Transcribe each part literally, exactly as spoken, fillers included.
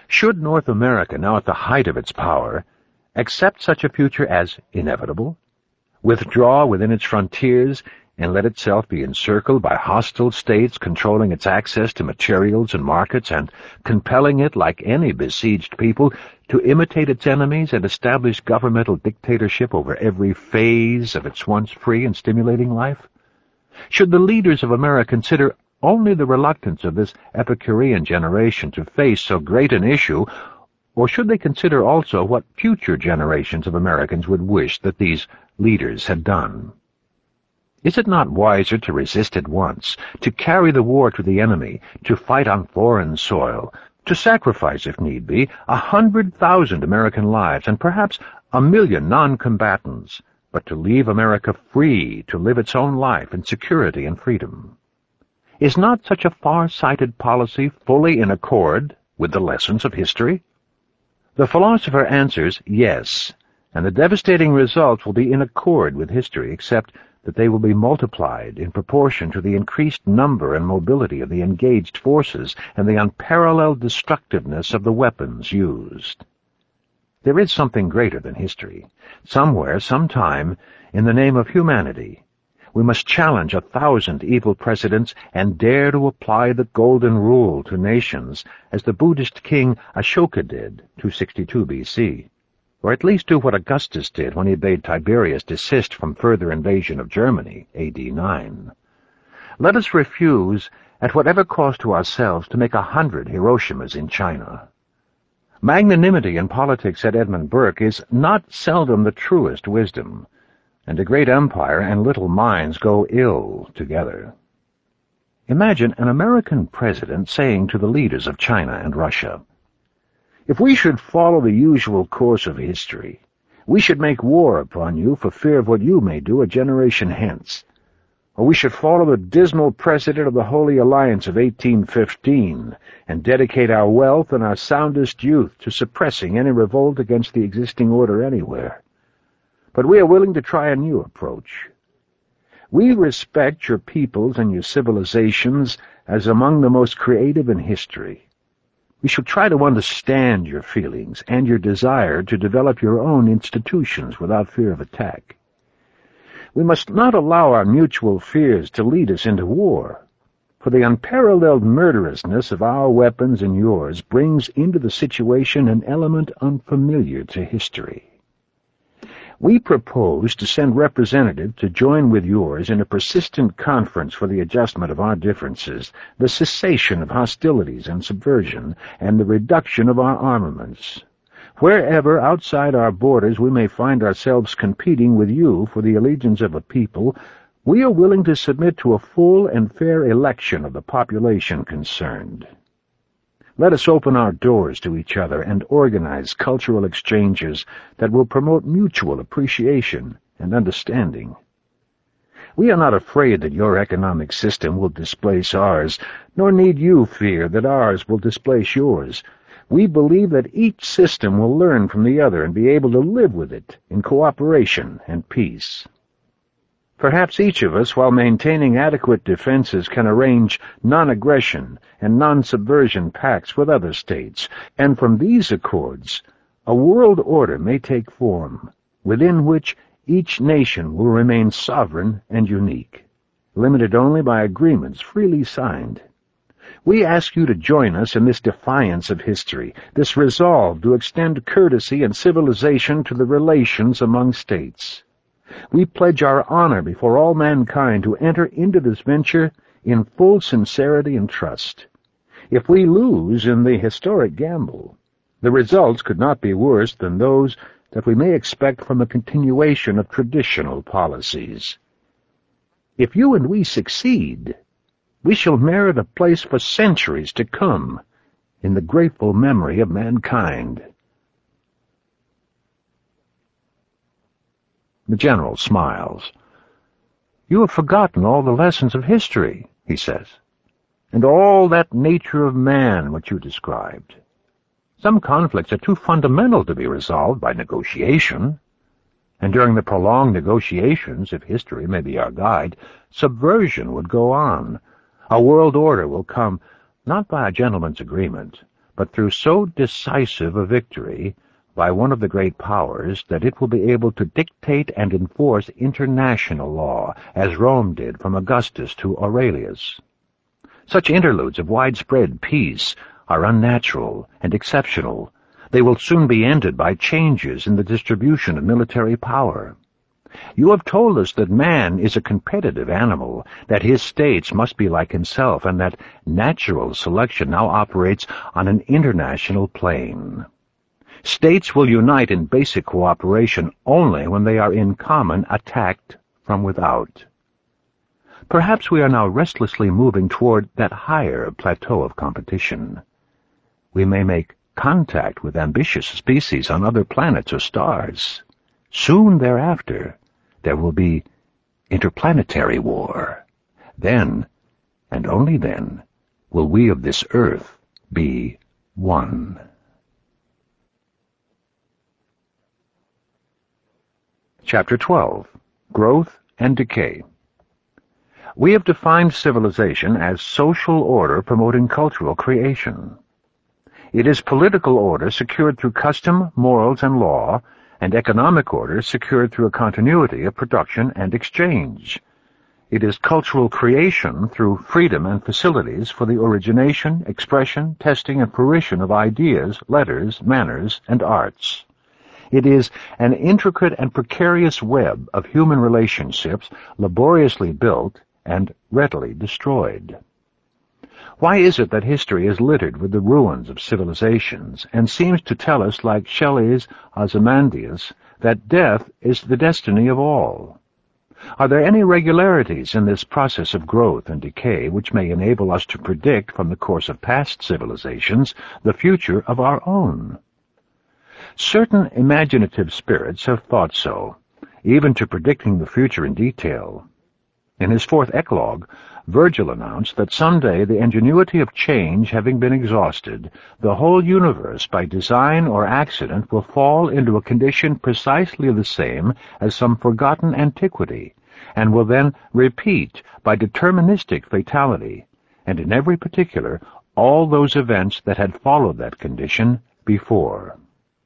Should North America, now at the height of its power, accept such a future as inevitable, withdraw within its frontiers, and let itself be encircled by hostile states controlling its access to materials and markets and compelling it, like any besieged people, to imitate its enemies and establish governmental dictatorship over every phase of its once free and stimulating life? Should the leaders of America consider only the reluctance of this Epicurean generation to face so great an issue, or should they consider also what future generations of Americans would wish that these leaders had done? Is it not wiser to resist at once, to carry the war to the enemy, to fight on foreign soil, to sacrifice, if need be, a hundred thousand American lives and perhaps a million non-combatants, but to leave America free to live its own life in security and freedom? Is not such a far-sighted policy fully in accord with the lessons of history? The philosopher answers yes, and the devastating results will be in accord with history, except that they will be multiplied in proportion to the increased number and mobility of the engaged forces and the unparalleled destructiveness of the weapons used. There is something greater than history. Somewhere, sometime, in the name of humanity, we must challenge a thousand evil precedents and dare to apply the golden rule to nations, as the Buddhist king Ashoka did, two sixty-two B C, or at least do what Augustus did when he bade Tiberius desist from further invasion of Germany, A D nine. Let us refuse, at whatever cost to ourselves, to make a hundred Hiroshimas in China. Magnanimity in politics, said Edmund Burke, is not seldom the truest wisdom, and a great empire and little minds go ill together. Imagine an American president saying to the leaders of China and Russia, "If we should follow the usual course of history, we should make war upon you for fear of what you may do a generation hence. Or we should follow the dismal precedent of the Holy Alliance of eighteen fifteen and dedicate our wealth and our soundest youth to suppressing any revolt against the existing order anywhere. But we are willing to try a new approach. We respect your peoples and your civilizations as among the most creative in history. We shall try to understand your feelings and your desire to develop your own institutions without fear of attack. We must not allow our mutual fears to lead us into war, for the unparalleled murderousness of our weapons and yours brings into the situation an element unfamiliar to history. We propose to send representatives to join with yours in a persistent conference for the adjustment of our differences, the cessation of hostilities and subversion, and the reduction of our armaments. Wherever outside our borders we may find ourselves competing with you for the allegiance of a people, we are willing to submit to a full and fair election of the population concerned. Let us open our doors to each other and organize cultural exchanges that will promote mutual appreciation and understanding. We are not afraid that your economic system will displace ours, nor need you fear that ours will displace yours. We believe that each system will learn from the other and be able to live with it in cooperation and peace. Perhaps each of us, while maintaining adequate defenses, can arrange non-aggression and non-subversion pacts with other states, and from these accords a world order may take form, within which each nation will remain sovereign and unique, limited only by agreements freely signed. We ask you to join us in this defiance of history, this resolve to extend courtesy and civilization to the relations among states. We pledge our honor before all mankind to enter into this venture in full sincerity and trust. If we lose in the historic gamble, the results could not be worse than those that we may expect from a continuation of traditional policies. If you and we succeed, we shall merit a place for centuries to come in the grateful memory of mankind." The general smiles. "You have forgotten all the lessons of history," he says, "and all that nature of man which you described. Some conflicts are too fundamental to be resolved by negotiation, and during the prolonged negotiations, if history may be our guide, subversion would go on. A world order will come, not by a gentleman's agreement, but through so decisive a victory by one of the great powers that it will be able to dictate and enforce international law, as Rome did from Augustus to Aurelius. Such interludes of widespread peace are unnatural and exceptional. They will soon be ended by changes in the distribution of military power. You have told us that man is a competitive animal, that his states must be like himself, and that natural selection now operates on an international plane. States will unite in basic cooperation only when they are in common attacked from without. Perhaps we are now restlessly moving toward that higher plateau of competition. We may make contact with ambitious species on other planets or stars. Soon thereafter, there will be interplanetary war. Then, and only then, will we of this earth be one. Chapter twelve. Growth and Decay. We have defined civilization as social order promoting cultural creation. It is political order secured through custom, morals, and law, and economic order secured through a continuity of production and exchange. It is cultural creation through freedom and facilities for the origination, expression, testing, and fruition of ideas, letters, manners, and arts. It is an intricate and precarious web of human relationships laboriously built and readily destroyed. Why is it that history is littered with the ruins of civilizations and seems to tell us, like Shelley's Ozymandias, that death is the destiny of all? Are there any regularities in this process of growth and decay which may enable us to predict from the course of past civilizations the future of our own? Certain imaginative spirits have thought so, even to predicting the future in detail. In his fourth eclogue, Virgil announced that someday, the ingenuity of change having been exhausted, the whole universe, by design or accident, will fall into a condition precisely the same as some forgotten antiquity, and will then repeat by deterministic fatality, and in every particular, all those events that had followed that condition before.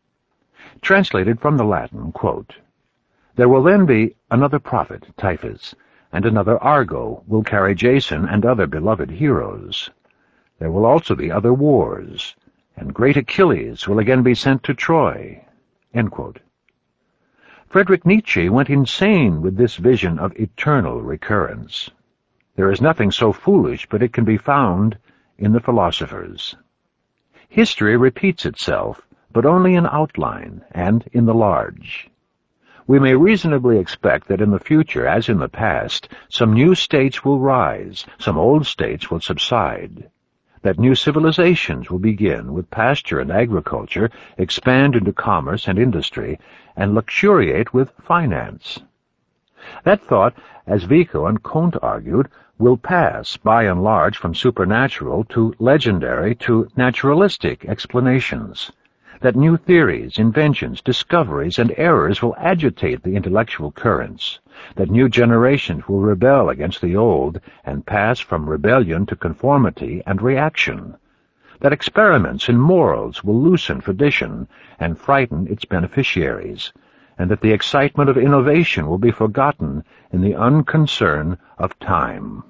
Translated from the Latin, quote, "There will then be another prophet, Typhus, and another Argo will carry Jason and other beloved heroes. There will also be other wars, and great Achilles will again be sent to Troy." End quote. Friedrich Nietzsche went insane with this vision of eternal recurrence. There is nothing so foolish but it can be found in the philosophers. History repeats itself, but only in outline and in the large. We may reasonably expect that in the future, as in the past, some new states will rise, some old states will subside, that new civilizations will begin with pasture and agriculture, expand into commerce and industry, and luxuriate with finance. That thought, as Vico and Comte argued, will pass, by and large, from supernatural to legendary to naturalistic explanations. That new theories, inventions, discoveries, and errors will agitate the intellectual currents, that new generations will rebel against the old and pass from rebellion to conformity and reaction, that experiments in morals will loosen tradition and frighten its beneficiaries, and that the excitement of innovation will be forgotten in the unconcern of time.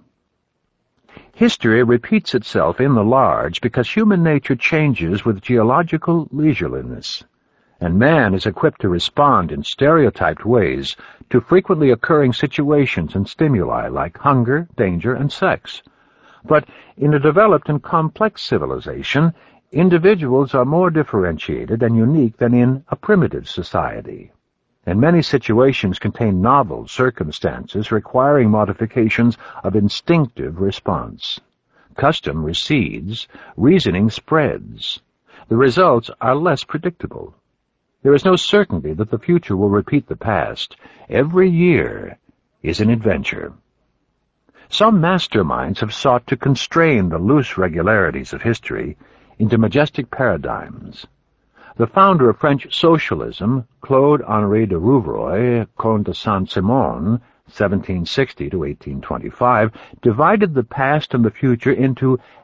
History repeats itself in the large because human nature changes with geological leisureliness, and man is equipped to respond in stereotyped ways to frequently occurring situations and stimuli like hunger, danger, and sex. But in a developed and complex civilization, individuals are more differentiated and unique than in a primitive society, and many situations contain novel circumstances requiring modifications of instinctive response. Custom recedes, reasoning spreads. The results are less predictable. There is no certainty that the future will repeat the past. Every year is an adventure. Some masterminds have sought to constrain the loose regularities of history into majestic paradigms. The founder of French socialism, Claude-Henri de Rouvroy, Comte de Saint-Simon, seventeen sixty to eighteen twenty-five, divided the past and the future into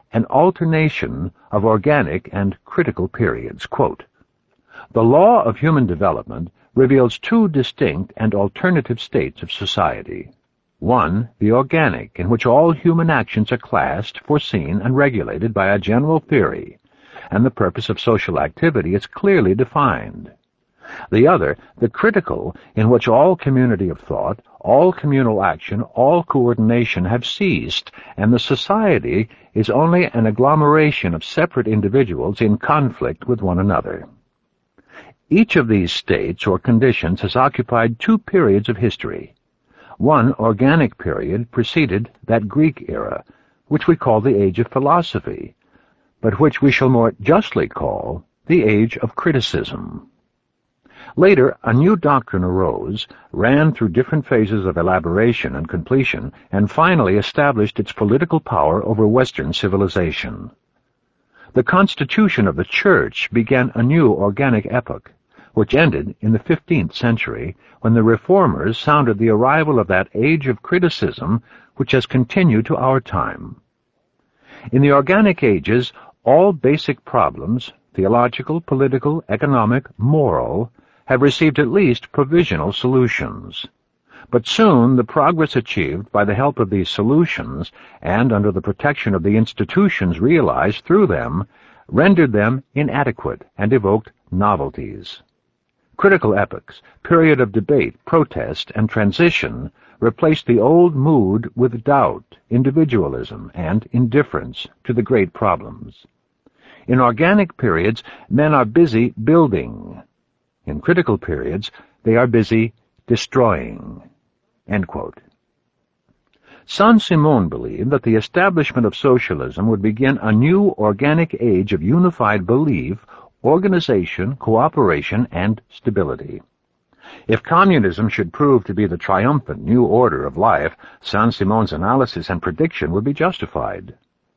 an alternation of organic and critical periods. Quote, "The law of human development reveals two distinct and alternative states of society. One, the organic, in which all human actions are classed, foreseen, and regulated by a general theory, and the purpose of social activity is clearly defined. The other, the critical, in which all community of thought, all communal action, all coordination have ceased, and the society is only an agglomeration of separate individuals in conflict with one another. Each of these states or conditions has occupied two periods of history. One organic period preceded that Greek era, which we call the age of philosophy, but which we shall more justly call the age of criticism. Later, a new doctrine arose, ran through different phases of elaboration and completion, and finally established its political power over Western civilization. The constitution of the Church began a new organic epoch, which ended in the fifteenth century, when the Reformers sounded the arrival of that age of criticism which has continued to our time. In the organic ages, all basic problems, theological, political, economic, moral, have received at least provisional solutions. But soon the progress achieved by the help of these solutions, and under the protection of the institutions realized through them, rendered them inadequate and evoked novelties. Critical epochs, period of debate, protest, and transition, replaced the old mood with doubt, individualism, and indifference to the great problems. In organic periods, men are busy building. In critical periods, they are busy destroying." End quote. Saint-Simon believed that the establishment of socialism would begin a new organic age of unified belief, organization, cooperation, and stability. If communism should prove to be the triumphant new order of life, Saint-Simon's analysis and prediction would be justified.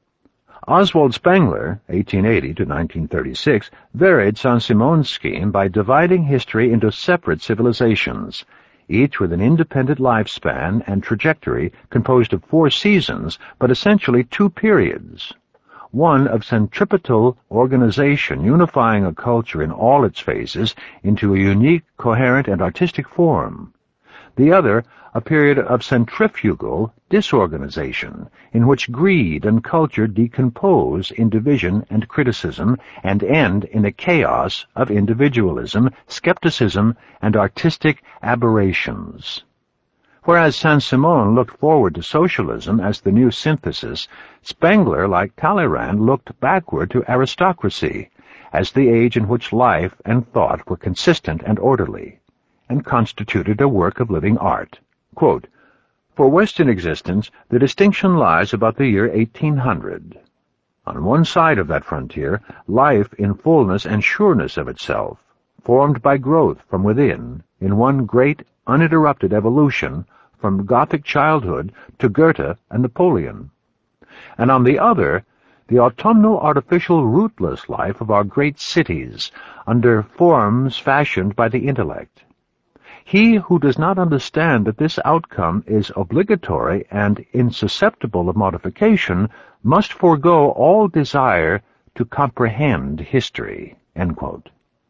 Oswald Spengler, eighteen eighty to nineteen thirty-six, varied Saint-Simon's scheme by dividing history into separate civilizations, each with an independent lifespan and trajectory composed of four seasons, but essentially two periods. One of centripetal organization unifying a culture in all its phases into a unique, coherent, and artistic form. The other, a period of centrifugal disorganization, in which greed and culture decompose in division and criticism and end in a chaos of individualism, skepticism, and artistic aberrations. Whereas Saint-Simon looked forward to socialism as the new synthesis, Spengler, like Talleyrand, looked backward to aristocracy as the age in which life and thought were consistent and orderly, and constituted a work of living art. Quote, "For Western existence, the distinction lies about the year eighteen hundred. On one side of that frontier, life in fullness and sureness of itself, formed by growth from within, in one great, uninterrupted evolution, from Gothic childhood to Goethe and Napoleon. And on the other, the autumnal artificial rootless life of our great cities, under forms fashioned by the intellect. He who does not understand that this outcome is obligatory and insusceptible of modification must forego all desire to comprehend history." End quote.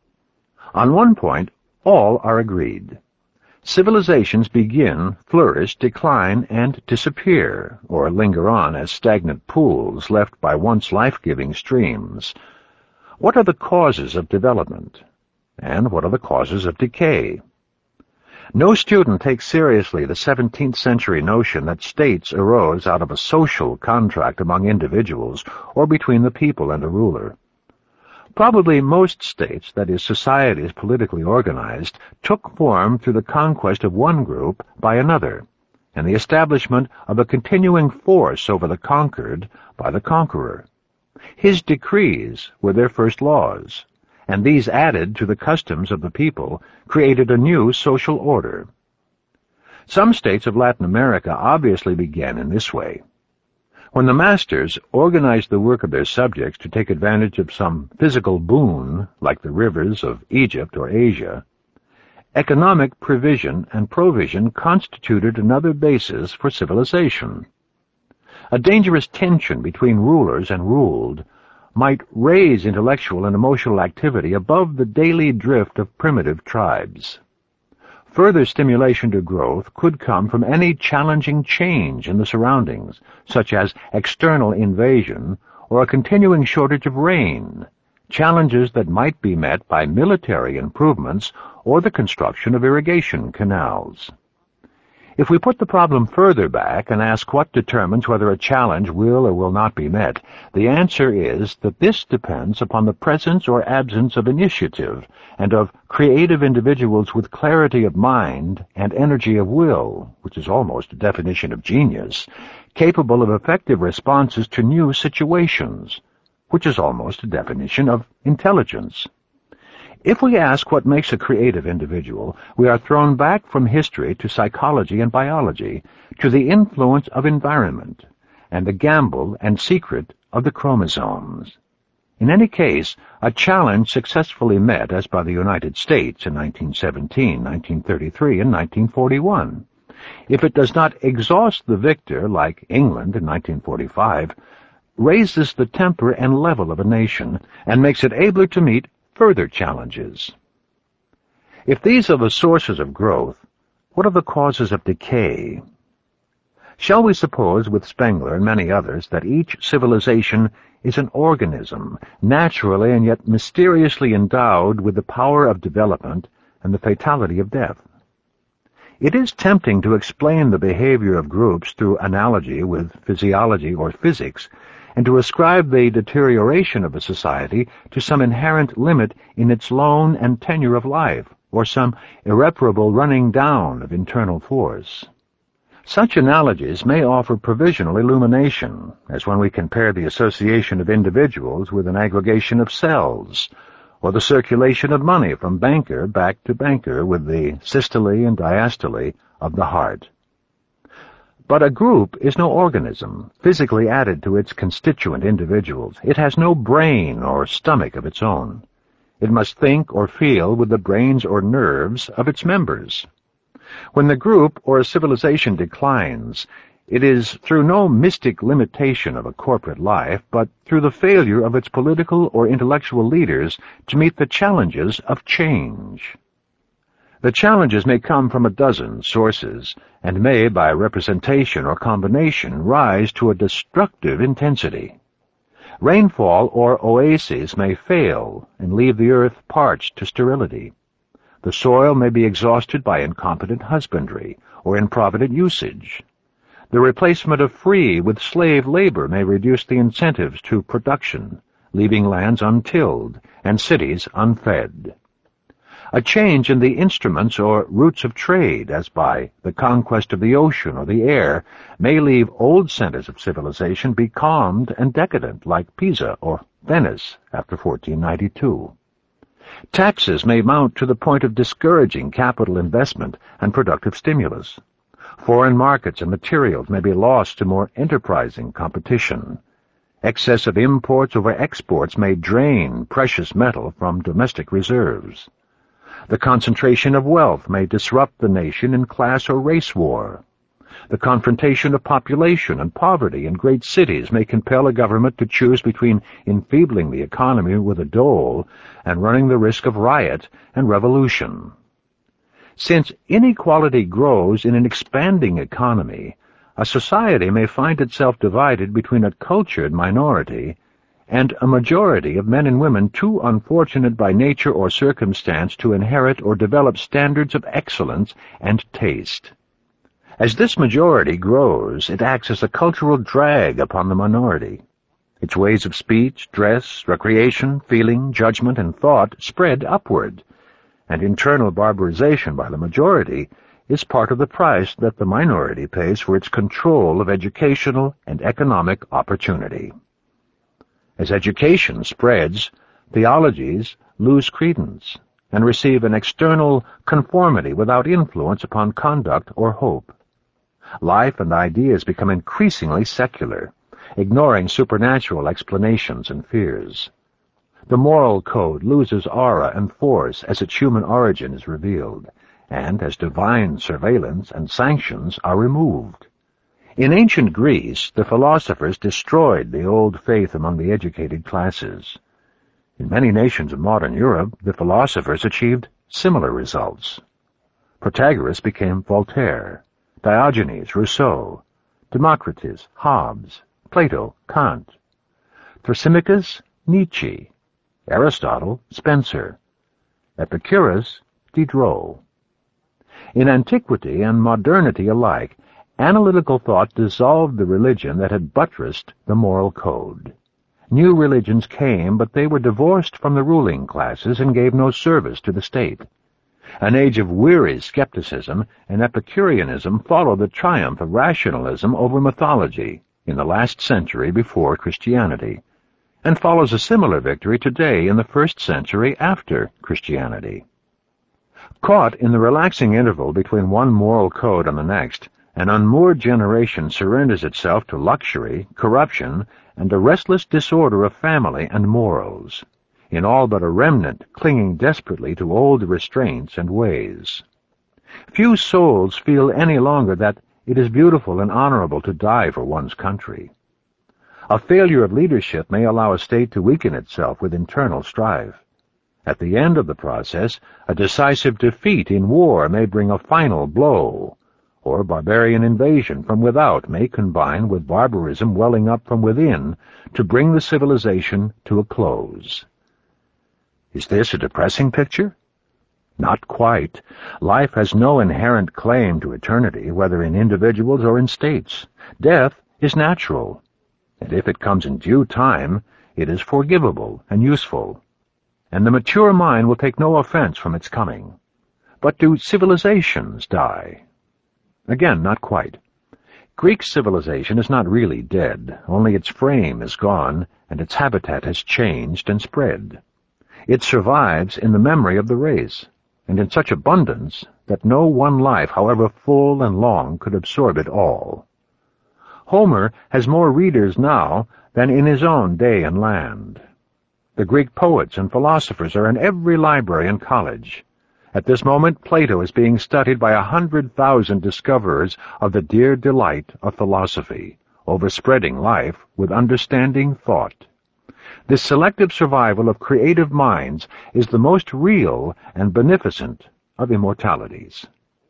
On one point, all are agreed. Civilizations begin, flourish, decline, and disappear, or linger on as stagnant pools left by once life-giving streams. What are the causes of development? And what are the causes of decay? No student takes seriously the seventeenth century notion that states arose out of a social contract among individuals or between the people and a ruler. Probably most states, that is, societies politically organized, took form through the conquest of one group by another, and the establishment of a continuing force over the conquered by the conqueror. His decrees were their first laws, and these added to the customs of the people created a new social order. Some states of Latin America obviously began in this way. When the masters organized the work of their subjects to take advantage of some physical boon, like the rivers of Egypt or Asia, economic provision and provision constituted another basis for civilization. A dangerous tension between rulers and ruled might raise intellectual and emotional activity above the daily drift of primitive tribes. Further stimulation to growth could come from any challenging change in the surroundings, such as external invasion or a continuing shortage of rain, challenges that might be met by military improvements or the construction of irrigation canals. If we put the problem further back and ask what determines whether a challenge will or will not be met, the answer is that this depends upon the presence or absence of initiative and of creative individuals with clarity of mind and energy of will, which is almost a definition of genius, capable of effective responses to new situations, which is almost a definition of intelligence. If we ask what makes a creative individual, we are thrown back from history to psychology and biology, to the influence of environment, and the gamble and secret of the chromosomes. In any case, a challenge successfully met, as by the United States in nineteen seventeen, nineteen thirty-three, and nineteen forty-one. If it does not exhaust the victor, like England in nineteen forty-five, raises the temper and level of a nation, and makes it abler to meet further challenges. If these are the sources of growth, what are the causes of decay? Shall we suppose with Spengler and many others that each civilization is an organism, naturally and yet mysteriously endowed with the power of development and the fatality of death? It is tempting to explain the behavior of groups through analogy with physiology or physics, and to ascribe the deterioration of a society to some inherent limit in its loan and tenure of life, or some irreparable running down of internal force. Such analogies may offer provisional illumination, as when we compare the association of individuals with an aggregation of cells, or the circulation of money from banker back to banker with the systole and diastole of the heart. But a group is no organism, physically added to its constituent individuals. It has no brain or stomach of its own. It must think or feel with the brains or nerves of its members. When the group or a civilization declines, it is through no mystic limitation of a corporate life, but through the failure of its political or intellectual leaders to meet the challenges of change. The challenges may come from a dozen sources, and may, by representation or combination, rise to a destructive intensity. Rainfall or oases may fail and leave the earth parched to sterility. The soil may be exhausted by incompetent husbandry or improvident usage. The replacement of free with slave labor may reduce the incentives to production, leaving lands untilled and cities unfed. A change in the instruments or routes of trade, as by the conquest of the ocean or the air, may leave old centers of civilization becalmed and decadent, like Pisa or Venice after fourteen ninety-two. Taxes may mount to the point of discouraging capital investment and productive stimulus. Foreign markets and materials may be lost to more enterprising competition. Excess of imports over exports may drain precious metal from domestic reserves. The concentration of wealth may disrupt the nation in class or race war. The confrontation of population and poverty in great cities may compel a government to choose between enfeebling the economy with a dole and running the risk of riot and revolution. Since inequality grows in an expanding economy, a society may find itself divided between a cultured minority and a majority of men and women too unfortunate by nature or circumstance to inherit or develop standards of excellence and taste. As this majority grows, it acts as a cultural drag upon the minority. Its ways of speech, dress, recreation, feeling, judgment, and thought spread upward, and internal barbarization by the majority is part of the price that the minority pays for its control of educational and economic opportunity. As education spreads, theologies lose credence and receive an external conformity without influence upon conduct or hope. Life and ideas become increasingly secular, ignoring supernatural explanations and fears. The moral code loses aura and force as its human origin is revealed, and as divine surveillance and sanctions are removed. In ancient Greece, the philosophers destroyed the old faith among the educated classes. In many nations of modern Europe, the philosophers achieved similar results. Protagoras became Voltaire, Diogenes Rousseau, Democritus Hobbes, Plato Kant, Thrasymachus Nietzsche, Aristotle Spencer, Epicurus Diderot. In antiquity and modernity alike, analytical thought dissolved the religion that had buttressed the moral code. New religions came, but they were divorced from the ruling classes and gave no service to the state. An age of weary skepticism and Epicureanism followed the triumph of rationalism over mythology in the last century before Christianity, and follows a similar victory today in the first century after Christianity. Caught in the relaxing interval between one moral code and the next, an unmoored generation surrenders itself to luxury, corruption, and a restless disorder of family and morals, in all but a remnant clinging desperately to old restraints and ways. Few souls feel any longer that it is beautiful and honorable to die for one's country. A failure of leadership may allow a state to weaken itself with internal strife. At the end of the process, a decisive defeat in war may bring a final blow, or barbarian invasion from without may combine with barbarism welling up from within to bring the civilization to a close. Is this a depressing picture? Not quite. Life has no inherent claim to eternity, whether in individuals or in states. Death is natural, and if it comes in due time, it is forgivable and useful, and the mature mind will take no offense from its coming. But do civilizations die? Again, not quite. Greek civilization is not really dead, only its frame is gone, and its habitat has changed and spread. It survives in the memory of the race, and in such abundance that no one life, however full and long, could absorb it all. Homer has more readers now than in his own day and land. The Greek poets and philosophers are in every library and college. At this moment, Plato is being studied by a hundred thousand discoverers of the dear delight of philosophy, overspreading life with understanding thought. This selective survival of creative minds is the most real and beneficent of immortalities.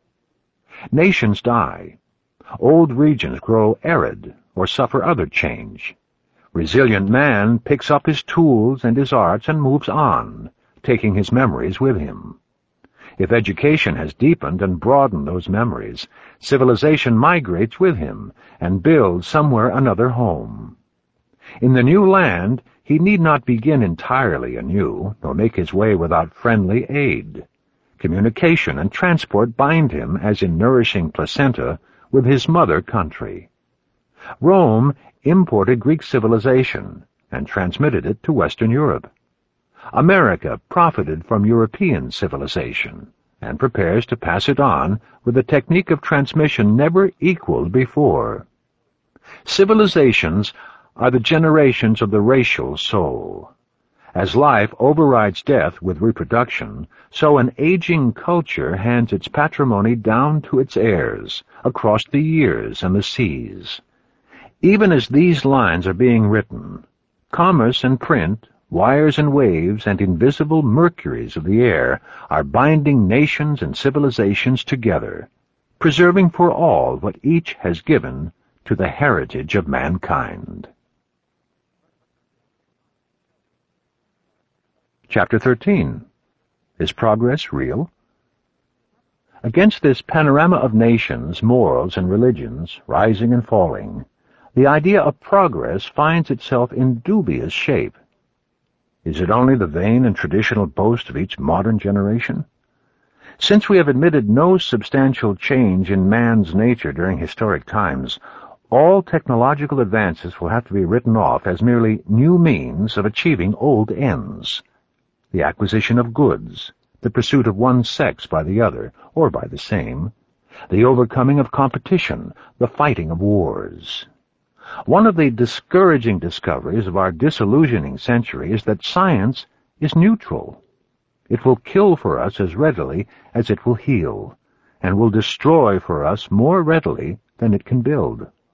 Nations die. Old regions grow arid or suffer other change. Resilient man picks up his tools and his arts and moves on, taking his memories with him. If education has deepened and broadened those memories, civilization migrates with him and builds somewhere another home. In the new land, he need not begin entirely anew, nor make his way without friendly aid. Communication and transport bind him, as in nourishing placenta, with his mother country. Rome imported Greek civilization and transmitted it to Western Europe. America profited from European civilization and prepares to pass it on with a technique of transmission never equaled before. Civilizations are the generations of the racial soul. As life overrides death with reproduction, so an aging culture hands its patrimony down to its heirs across the years and the seas. Even as these lines are being written, commerce and print, wires and waves, and invisible mercuries of the air are binding nations and civilizations together, preserving for all what each has given to the heritage of mankind. Chapter thirteen. Is progress real? Against this panorama of nations, morals, and religions, rising and falling, the idea of progress finds itself in dubious shape. Is it only the vain and traditional boast of each modern generation? Since we have admitted no substantial change in man's nature during historic times, all technological advances will have to be written off as merely new means of achieving old ends. The acquisition of goods, the pursuit of one sex by the other, or by the same, the overcoming of competition, the fighting of wars. One of the discouraging discoveries of our disillusioning century is that science is neutral. It will kill for us as readily as it will heal, and will destroy for us more readily than it can build.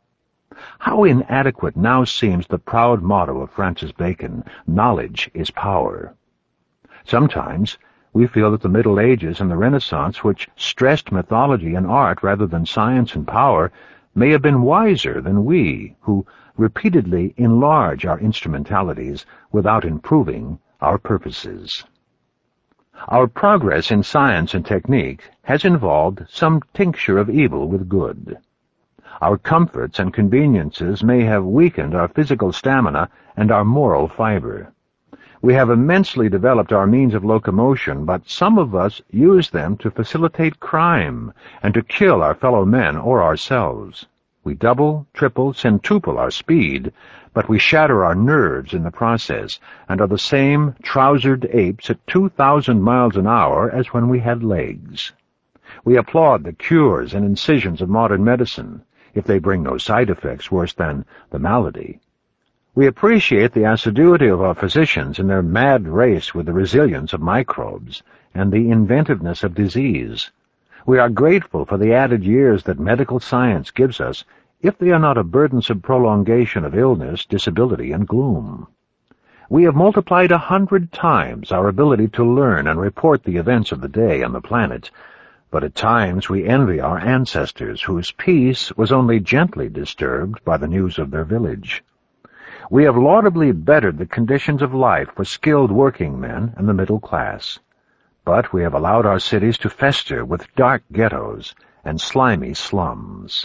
How inadequate now seems the proud motto of Francis Bacon, knowledge is power. Sometimes we feel that the Middle Ages and the Renaissance, which stressed mythology and art rather than science and power, may have been wiser than we, who repeatedly enlarge our instrumentalities without improving our purposes. Our progress in science and technique has involved some tincture of evil with good. Our comforts and conveniences may have weakened our physical stamina and our moral fiber. We have immensely developed our means of locomotion, but some of us use them to facilitate crime and to kill our fellow men or ourselves. We double, triple, centuple our speed, but we shatter our nerves in the process and are the same trousered apes at two thousand miles an hour as when we had legs. We applaud the cures and incisions of modern medicine, if they bring no side effects worse than the malady. We appreciate the assiduity of our physicians in their mad race with the resilience of microbes and the inventiveness of disease. We are grateful for the added years that medical science gives us, if they are not a burdensome prolongation of illness, disability, and gloom. We have multiplied a hundred times our ability to learn and report the events of the day on the planet, but at times we envy our ancestors, whose peace was only gently disturbed by the news of their village. We have laudably bettered the conditions of life for skilled working men and the middle class, but we have allowed our cities to fester with dark ghettos and slimy slums.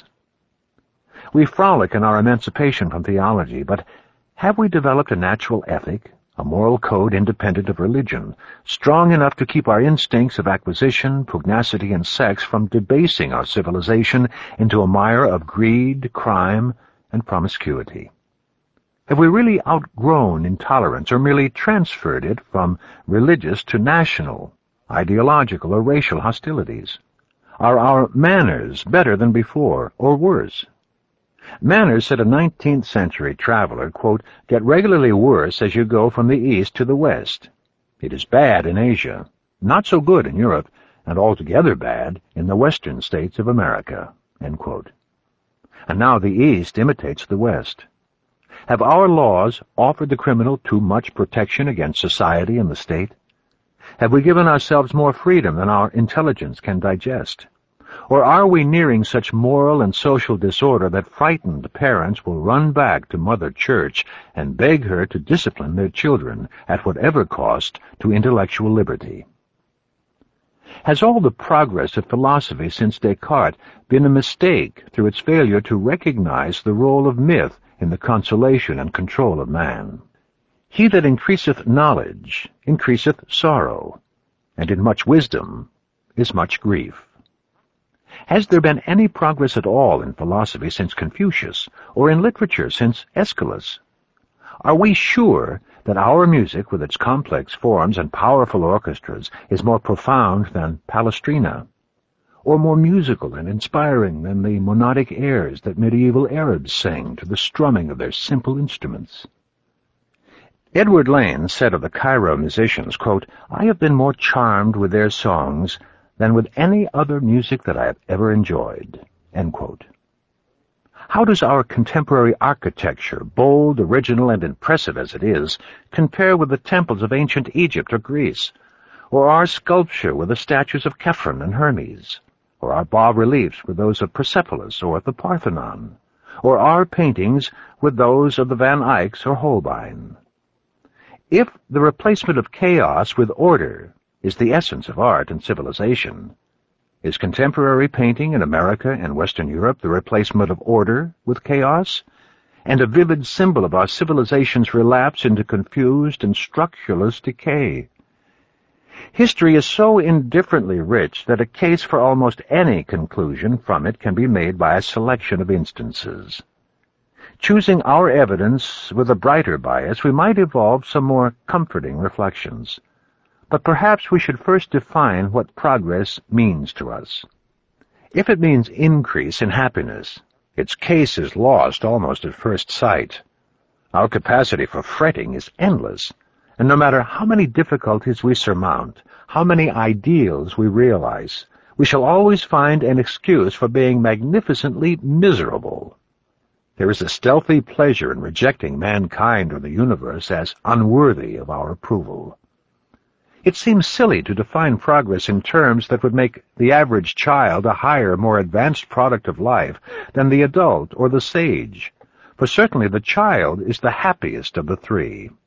We frolic in our emancipation from theology, but have we developed a natural ethic, a moral code independent of religion, strong enough to keep our instincts of acquisition, pugnacity, and sex from debasing our civilization into a mire of greed, crime, and promiscuity? Have we really outgrown intolerance or merely transferred it from religious to national, ideological, or racial hostilities? Are our manners better than before, or worse? Manners, said a nineteenth century traveler, quote, get regularly worse as you go from the east to the west. It is bad in Asia, not so good in Europe, and altogether bad in the western states of America, end quote. And now the east imitates the west. Have our laws offered the criminal too much protection against society and the state? Have we given ourselves more freedom than our intelligence can digest? Or are we nearing such moral and social disorder that frightened parents will run back to Mother Church and beg her to discipline their children at whatever cost to intellectual liberty? Has all the progress of philosophy since Descartes been a mistake through its failure to recognize the role of myth in the consolation and control of man? He that increaseth knowledge increaseth sorrow, and in much wisdom is much grief. Has there been any progress at all in philosophy since Confucius, or in literature since Aeschylus? Are we sure that our music, with its complex forms and powerful orchestras, is more profound than Palestrina, or more musical and inspiring than the monodic airs that medieval Arabs sang to the strumming of their simple instruments? Edward Lane said of the Cairo musicians, quote, I have been more charmed with their songs than with any other music that I have ever enjoyed, end quote. How does our contemporary architecture, bold, original, and impressive as it is, compare with the temples of ancient Egypt or Greece, or our sculpture with the statues of Khephren and Hermes, or our bas-reliefs with those of Persepolis or the Parthenon, or our paintings with those of the Van Eycks or Holbein? If the replacement of chaos with order is the essence of art and civilization, is contemporary painting in America and Western Europe the replacement of order with chaos, and a vivid symbol of our civilization's relapse into confused and structureless decay? History is so indifferently rich that a case for almost any conclusion from it can be made by a selection of instances. Choosing our evidence with a brighter bias, we might evolve some more comforting reflections. But perhaps we should first define what progress means to us. If it means increase in happiness, its case is lost almost at first sight. Our capacity for fretting is endless, and no matter how many difficulties we surmount, how many ideals we realize, we shall always find an excuse for being magnificently miserable. There is a stealthy pleasure in rejecting mankind or the universe as unworthy of our approval. It seems silly to define progress in terms that would make the average child a higher, more advanced product of life than the adult or the sage, for certainly the child is the happiest of the three.